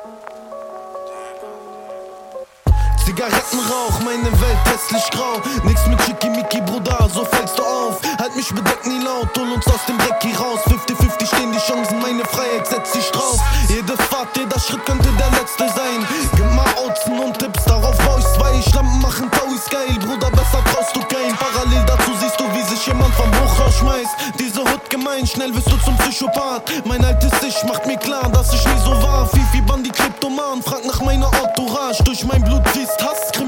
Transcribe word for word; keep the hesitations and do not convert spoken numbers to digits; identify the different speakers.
Speaker 1: Zigarettenrauch, meine Welt hässlich grau. Nix mit Schickimicki, Bruder, so fällst du auf. Halt mich bedeckt nie laut, hol uns aus dem Dreck hier raus. fünfzig fünfzig stehen die Chancen, meine Freiheit setzt sich drauf. Jede Fahrt, jeder Schritt könnte der letzte sein. Gib mal Autzen und Tipps, darauf bau ich zwei. Schlampen machen Tauis geil, Bruder, besser traust du kein. Parallel dazu siehst du, wie sich jemand vom Hochhaus schmeißt. Diese Hut gemein, schnell wirst du zum Psychopath. Mein altes Ich macht mir klar, dass ich nie so war. Fifi Bandi Kryptoman, frag nach meiner Entourage. Durch mein Blut fließt Hass,